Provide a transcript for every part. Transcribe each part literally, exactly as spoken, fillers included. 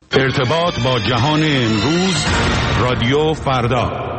ارتباط با جهان امروز، رادیو فردا.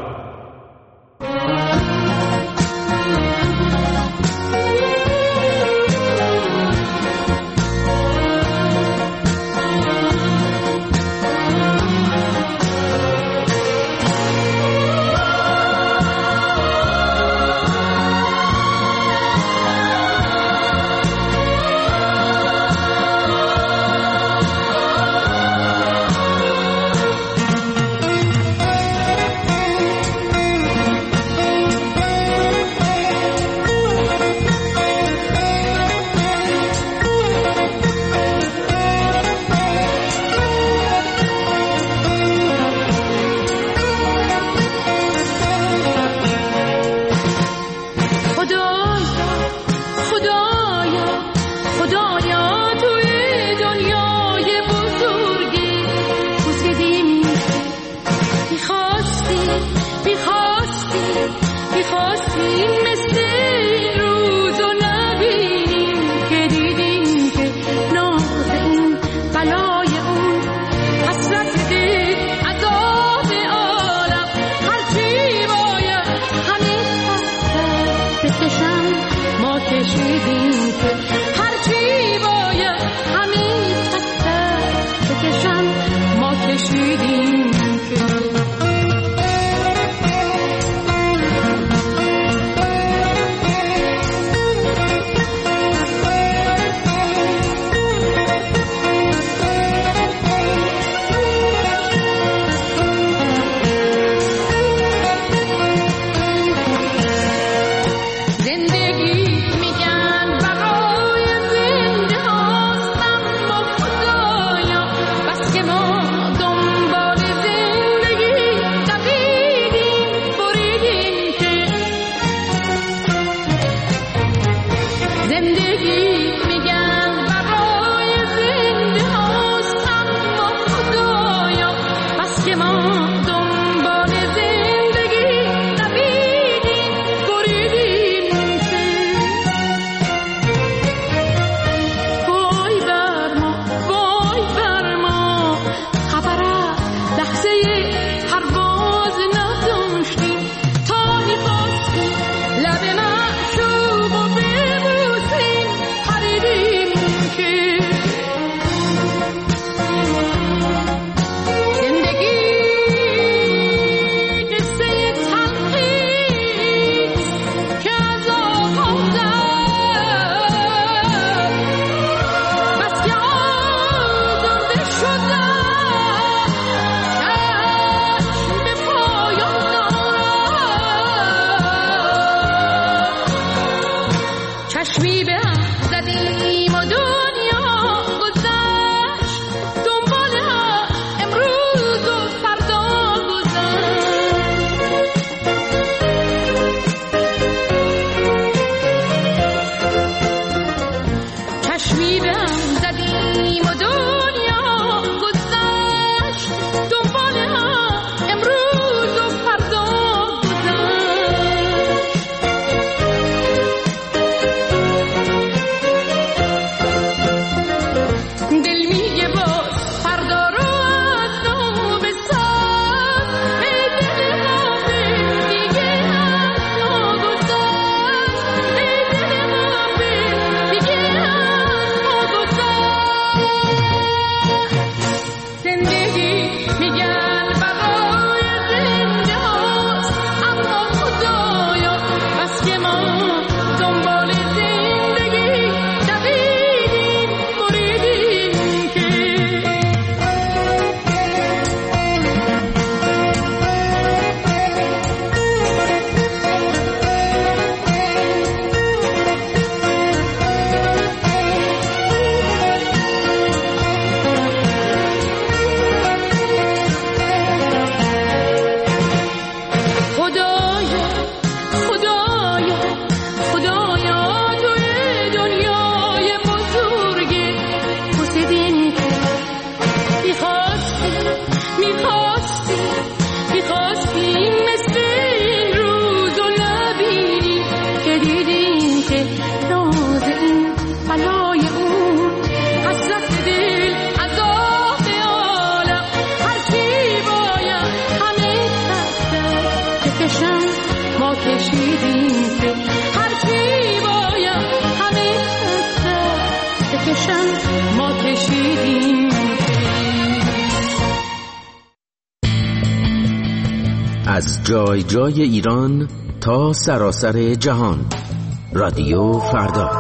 از جای جای ایران تا سراسر جهان. رادیو فردا.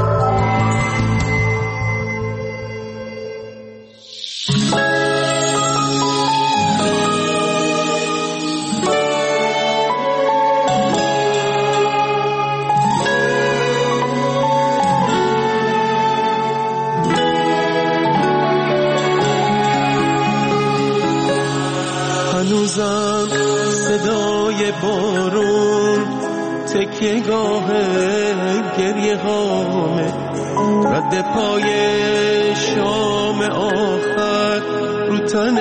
هنوزم صدای بارون تکیه گاه گریه هامه، رد پای شام آخر رو تن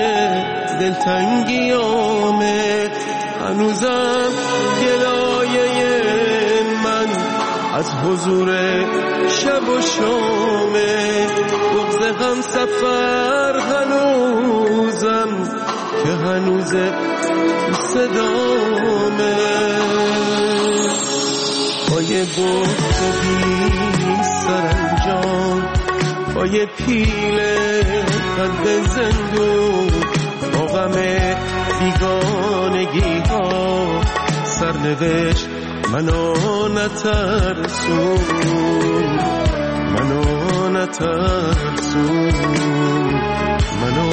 دلتنگیامه. هنوزم گلایه من از حضور شب و شامه، بغض هم سفر هنوزم که هنوز تو صدامه. با یه گفت بی سرانجام، با یه پیل قلب زندون، با غم بیگانگی ها سرنوشت منو نترسون، منو نترسون، منو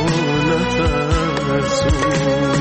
نترسون.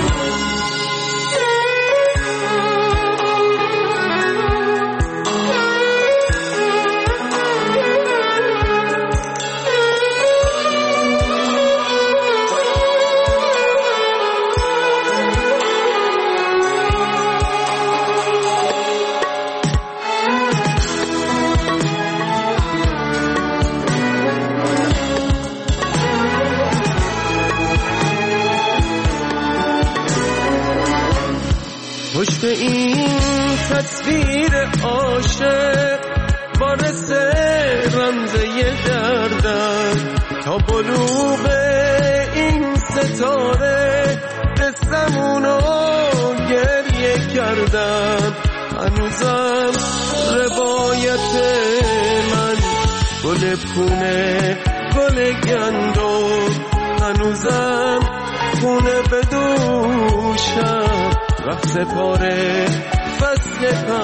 پشت این تصویر عاشق وارث رمزه دردم، تا بلوغ این ستاره قصه‌مونو گریه کردم. هنوزم روایت من گل پونه گل گندم، هنوزم خونه بدوشم رقص پاره فصل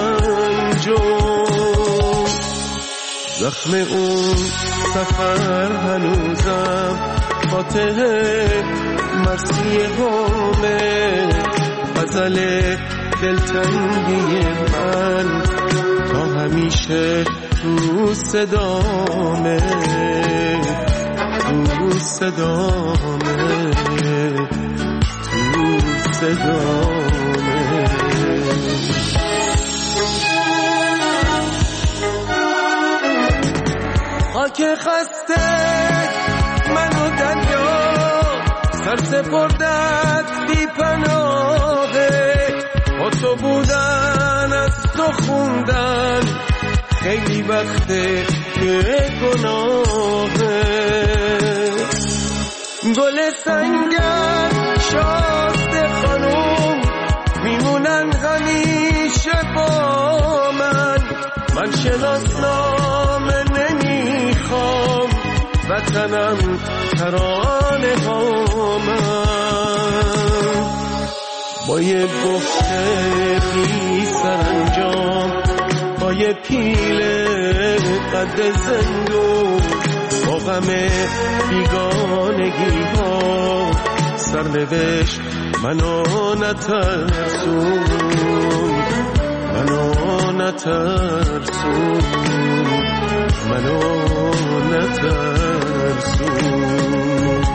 پنجم. زخم اون سفر هنوزم فاتح مرسی همه، غزل دلتنگی من تا همیشه تو صدامه، تو صدامه، تو صدامه. خاک خسته منو دریا سر سپردت بی پناهه، با تو بودن از تو خوندن خیلی وقته که گناهه. گل سنگر شاست خانوم میمونن همیشه با من، من شناسنامه نمیخوام وطنم ترانه ها من. با یه گفته بی سرانجام، با یه پیل قد زندون، با غم بیگانگی ها سرنوشت منو نترسون، منو نترسون، منو نترسون.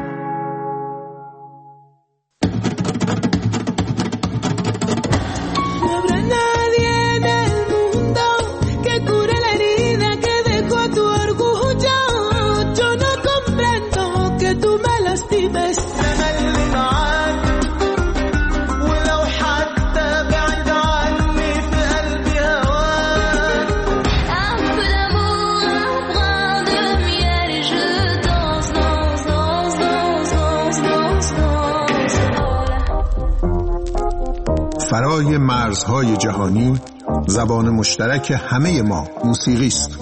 فرای مرزهای جهانی زبان مشترک همه ما موسیقی است.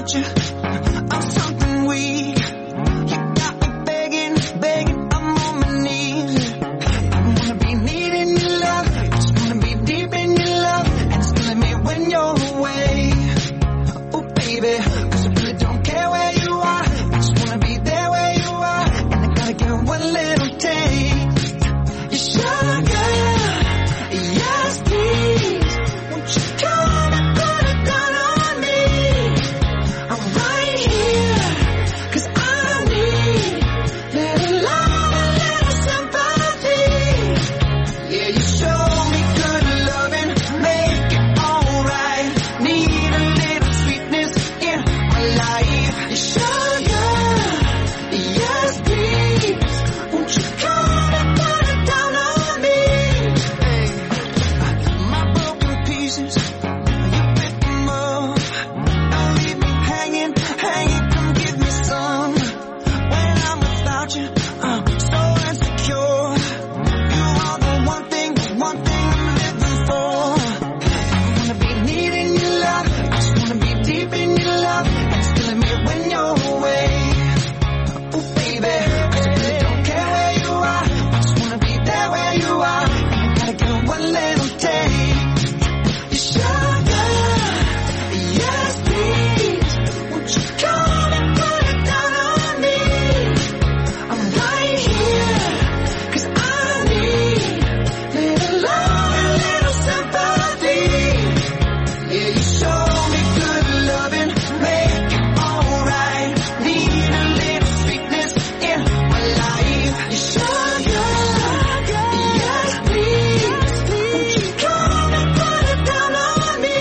without you. I'm something weak. You got me begging, begging. I'm on my knees. I wanna be needing your love. I just wanna be deep in your love. And it's killing me when you're away. Oh baby, 'cause I really don't care where you are. I just wanna be there where you are. And I gotta get one little taste. You sugar, yes please. Won't you come and put it down on me? I'm right here, 'cause I need little love, a little sympathy. Yeah, you show me good loving, make it alright. Need a little sweetness in my life. You sugar, yes please. Won't you come and put it down on me? Hey, my broken pieces, you pick them up. Don't leave me hanging, hanging. Come give me some. When I'm without you, I'm so insecure. You are the one thing, the one thing I'm living for. I wanna be needing your love. I just wanna be deep in your love. And it's killing me when you're away. Oh baby, 'cause I really don't care where you are. I just wanna be there where you are. And I gotta get one little taste. You sugar, yes please. Won't you come and put it down on me? I'm right here, 'cause I need little love, a little sympathy. Yeah, you show me good loving, make it alright. Need a little sweetness in my life. You sugar, yes please. Won't you come and put it down on me?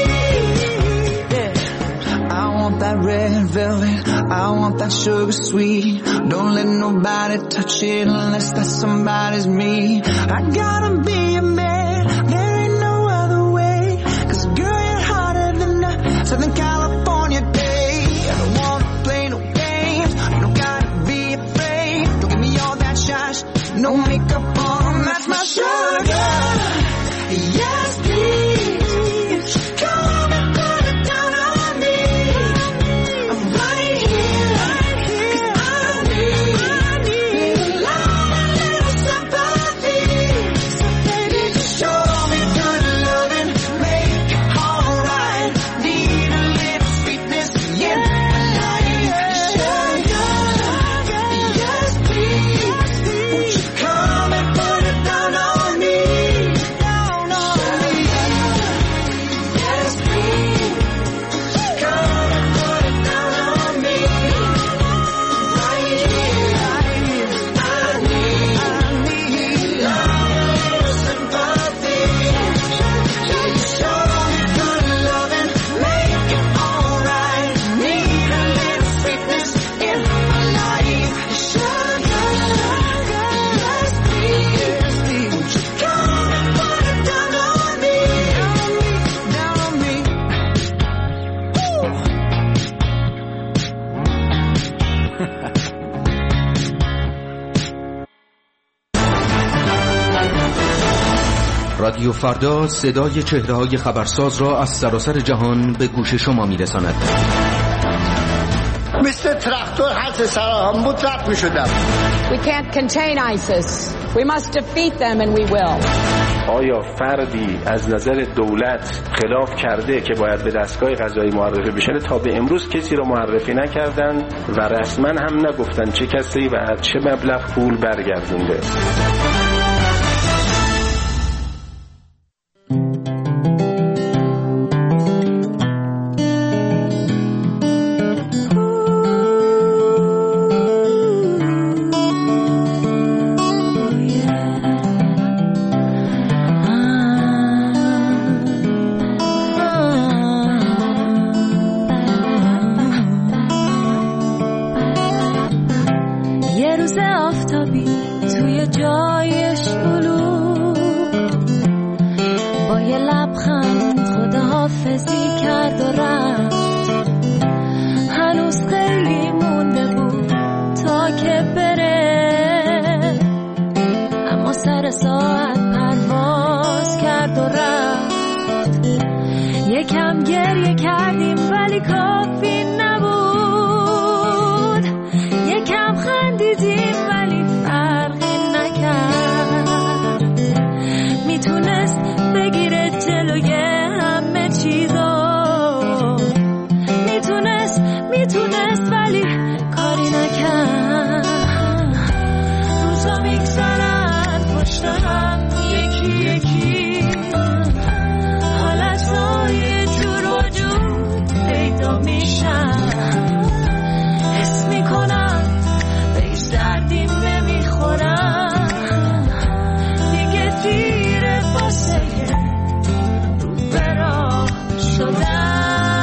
Yeah, I want that red velvet, I want that sugar sweet. Don't let nobody touch it unless that somebody's me. I gotta be a man, there ain't no other way. 'Cause girl, you're hotter than a Southern California day. I don't wanna play no games, you don't gotta be afraid. Don't give me all that shine, no makeup on, that's my sugar. Yes please, come and put it down on me. I'm right here, 'cause I need little love, a little sympathy. Yeah, you show me good loving, make it alright. Need a little sweetness in my life. Sugar, yes please. Won't you come and put it down on me? Down on me. Yes please. Come and put it down on me. Right here, right here. I need, I need love, a little sympathy. Yeah, you show me good loving, make it alright. Need a little sweetness in my life. Sugar, yes please. Won't you come and put it down on me? Down on me, down on me. رادیو فردا صدای چهره‌های خبرساز را از سراسر جهان به گوش شما می‌رساند. مثل تراکتور حرف سرام بود رد می شدم. We can't contain ISIS. We must defeat them and we will. آیا فردی از نظر دولت خلاف کرده که باید به دستگاه قضایی معرفی بشه؟ تا به امروز کسی رو معرفی نکردن و رسما هم نگفتن چه کسی و چه مبلغ پول برگردونده. یه روز آفتابی توی جای تونست ولی کاری نکرد. روزا میگذرن پشت هم یکی یکی، حالتهای جور و جور پیدا میشن. حس میکنم به هیچ دردیم نمیخورم، دیگه دیره واسه رو به راه شدن.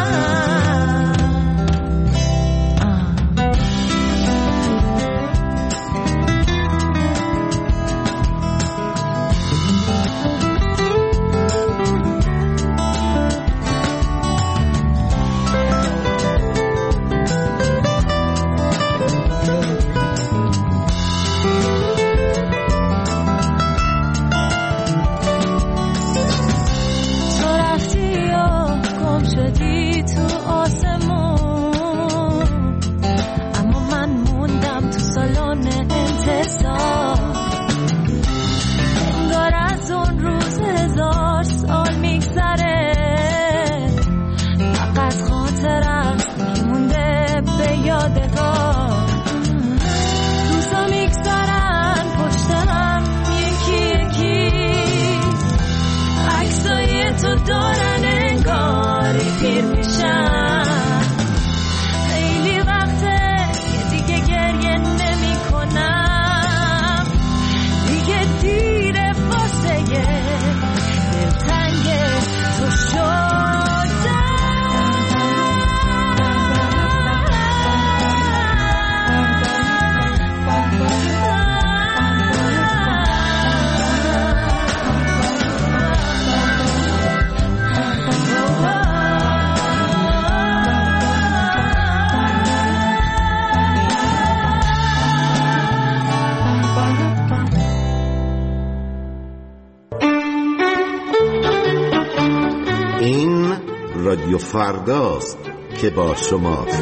رادیو فرداست که با شماست.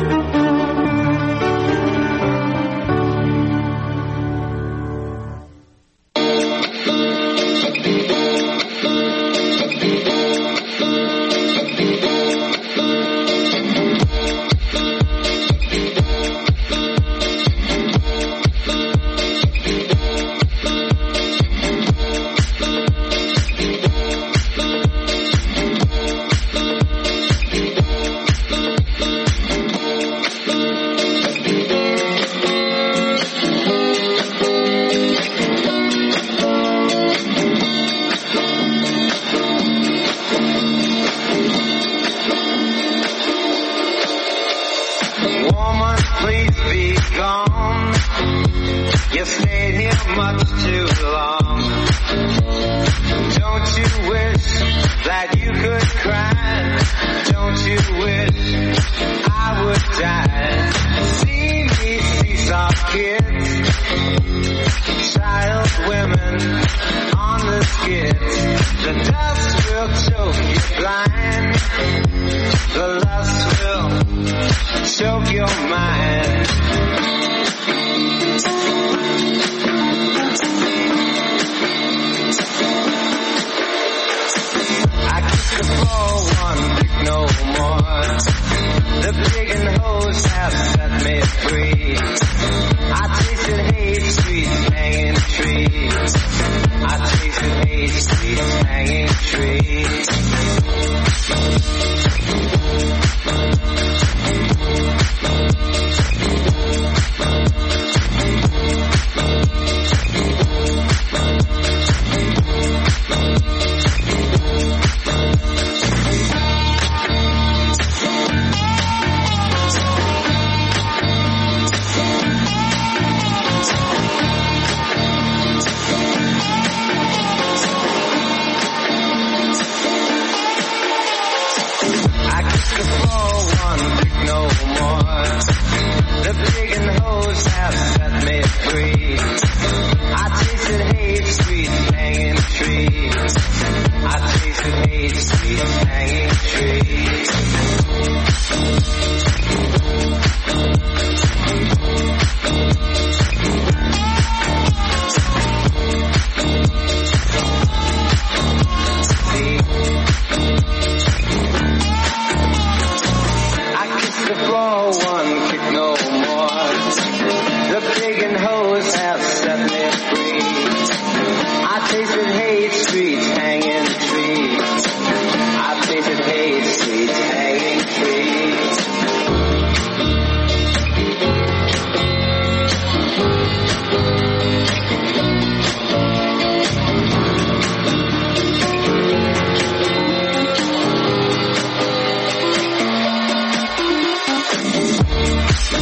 one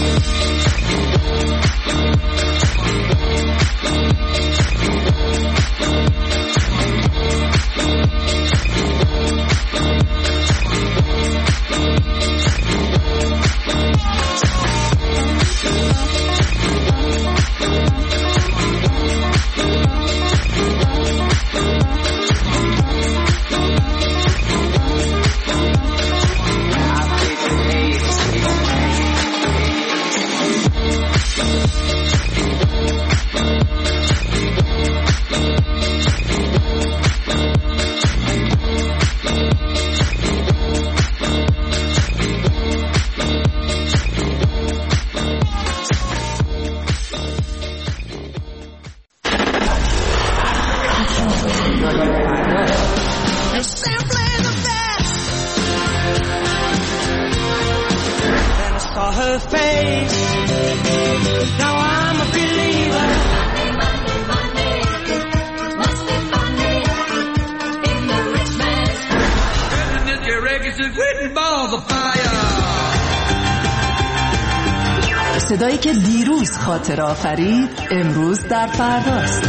صدایی که دیروز خاطر آفرید امروز در فرداست.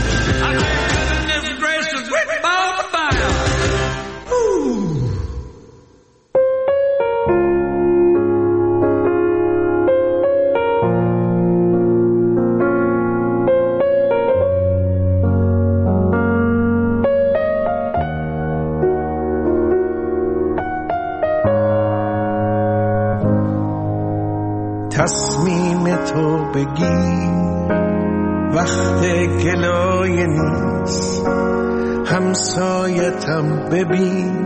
تصمیم تو بگیر وقت گلایه نیست، همسایتم ببین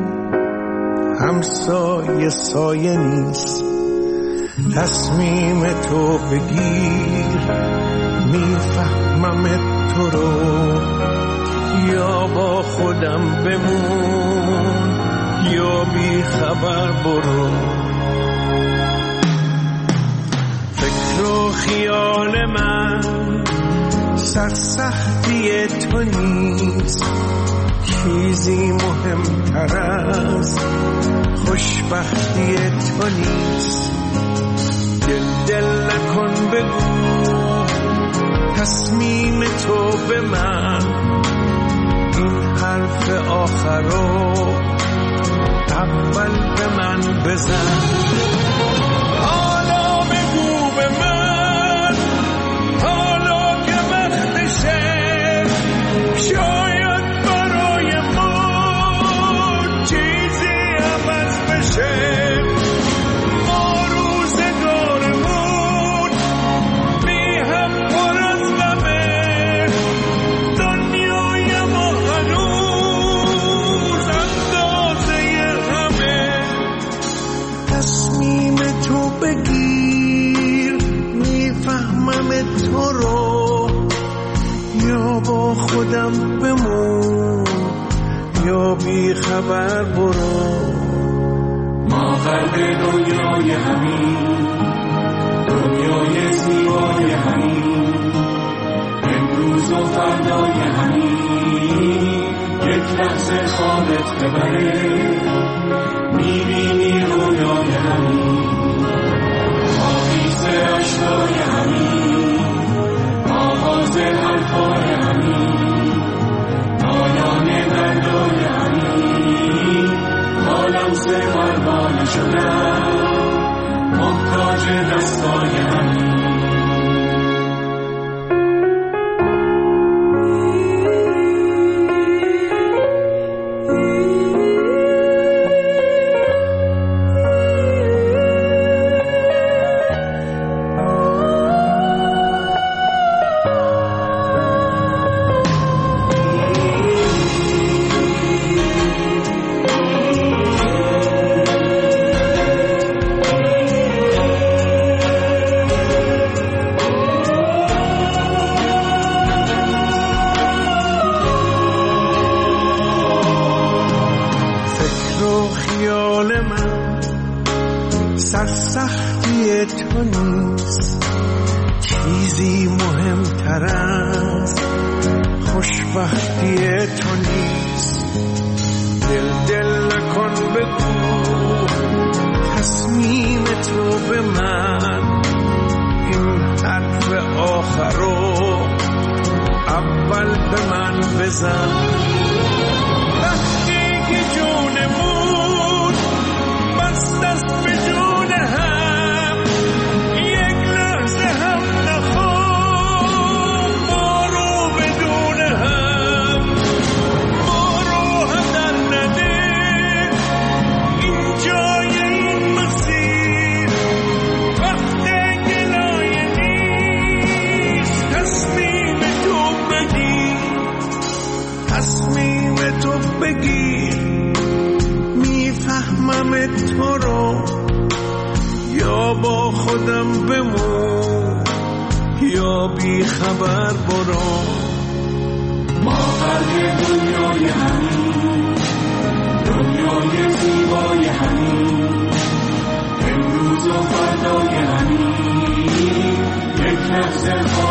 همسایه سایه نیست. تصمیم تو بگیر میفهمم تو رو، یا با خودم بمون یا بی خبر برو. رو خیال من سرسختی تو نیست، چیزی مهمتر از خوشبختی تو نیست. دل دل نکن بگو تصمیم تو به من، این حرف آخر رو اول به من بزن. حالا بگو به من، حالا که وقتشه، شاید برای ما چیزی عوض بشه. ما روزگارمون بی هم پر از غمه، دنیای ما هنوز اندازه همه. تصمیم تو بگیر میفهمم تو رو، یا با خودم بمون یا بی خبر برو. ما قلب دنیای همین، دنیای زیبای همین، امروز و فردای همین. یک لحظه خوابت ببره، میبینی رویای همین. آویز اشکای همین، آغاز حرفای همین، پایان دردای همین. حالم سه قربان شدم، محتاج دستای همین. سرسختی تو نیست، چیزی مهمتر از خوشبختی تو نیست. دل دل نکن بگو تصمیم تو به من، بزن. وقتی که جونمون بست است به جون هم، یک لحظه هم نخوام ما رو بدون هم، ما رو هم در نده این جای این مسیر. وقت گلایه نیست، تصمیم تو بگیر، تصمیم تو بگیر. میفهمم تو رو، یا با خودم بمون یا بی خبر برو. ما خلق دنیای همین، دنیای زیبای همین، امروز و فردای همین، یک لحظه